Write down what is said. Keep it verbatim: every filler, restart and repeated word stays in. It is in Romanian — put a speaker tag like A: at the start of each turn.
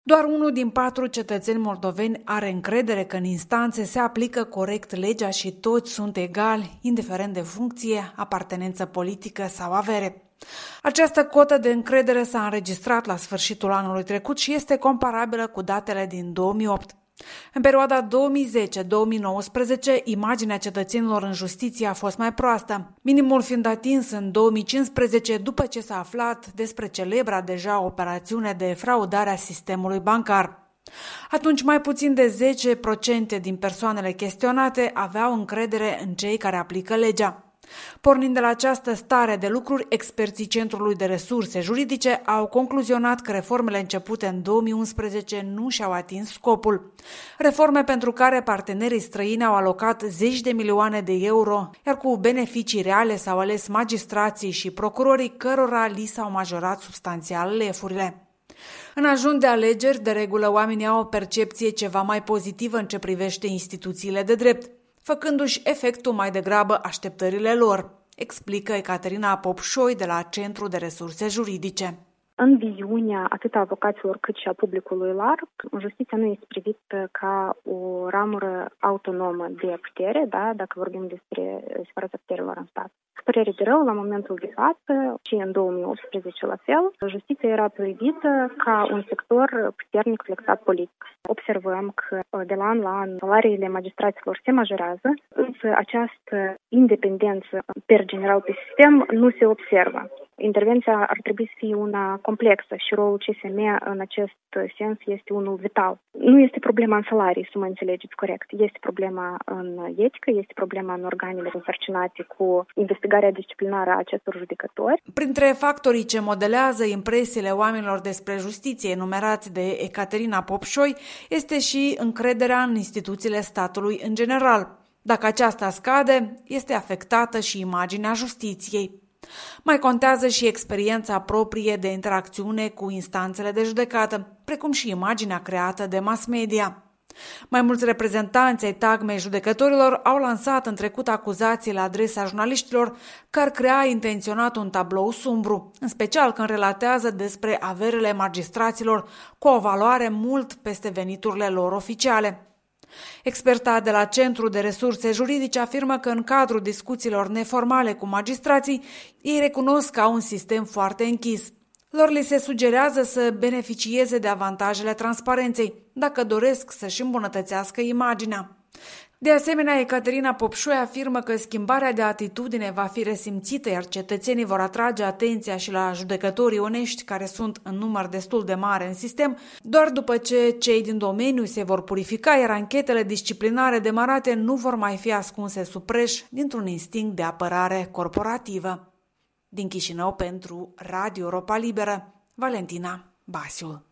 A: Doar unul din patru cetățeni moldoveni are încredere că în instanțe se aplică corect legea și toți sunt egali, indiferent de funcție, apartenență politică sau avere. Această cotă de încredere s-a înregistrat la sfârșitul anului trecut și este comparabilă cu datele din două mii opt. În perioada două mii zece - două mii nouăsprezece, imaginea cetățenilor în justiție a fost mai proastă, minimul fiind atins în două mii cincisprezece după ce s-a aflat despre celebra deja operațiune de fraudare a sistemului bancar. Atunci mai puțin de zece la sută din persoanele chestionate aveau încredere în cei care aplică legea. Pornind de la această stare de lucruri, experții Centrului de Resurse Juridice au concluzionat că reformele începute în două mii unsprezece nu și-au atins scopul. Reforme pentru care partenerii străini au alocat zeci de milioane de euro, iar cu beneficii reale s-au ales magistrații și procurorii cărora li s-au majorat substanțial lefurile. În ajun de alegeri, de regulă, oamenii au o percepție ceva mai pozitivă în ce privește instituțiile de drept, făcându-și efectul mai degrabă așteptările lor, explică Ecaterina Popșoi de la Centrul de Resurse Juridice.
B: În viziunea atât a avocaților cât și a publicului larg, justiția nu este privită ca o ramură autonomă de putere, da, dacă vorbim despre separația puterilor în stat. Părere de rău, la momentul de față, și în două mii optsprezece la fel, justiția era privită ca un sector puternic flexat politic. Observăm că de la an la an salariile magistraților se majorează, însă această independență per general pe sistem nu se observă. Intervenția ar trebui să fie una complexă și rolul C S M în acest sens este unul vital. Nu este problema în salarii, să mă înțelegeți corect. Este problema în etică, este problema în organele însărcinate cu investigarea disciplinară a acestor judecători.
A: Printre factorii ce modelează impresiile oamenilor despre justiție enumerați de Ecaterina Popșoi este și încrederea în instituțiile statului în general. Dacă aceasta scade, este afectată și imaginea justiției. Mai contează și experiența proprie de interacțiune cu instanțele de judecată, precum și imaginea creată de mass media. Mai mulți reprezentanți ai tagmei judecătorilor au lansat în trecut acuzații la adresa jurnaliștilor că ar crea intenționat un tablou sumbru, în special când relatează despre averele magistraților cu o valoare mult peste veniturile lor oficiale. Experta de la Centrul de Resurse Juridice afirmă că în cadrul discuțiilor neformale cu magistrații, ei recunosc că au un sistem foarte închis. Lor li se sugerează să beneficieze de avantajele transparenței, dacă doresc să-și îmbunătățească imaginea. De asemenea, Ecaterina Popșoi afirmă că schimbarea de atitudine va fi resimțită, iar cetățenii vor atrage atenția și la judecătorii onești, care sunt în număr destul de mare în sistem, doar după ce cei din domeniu se vor purifica, iar anchetele disciplinare demarate nu vor mai fi ascunse sub preș dintr-un instinct de apărare corporativă. Din Chișinău pentru Radio Europa Liberă, Valentina Basiul.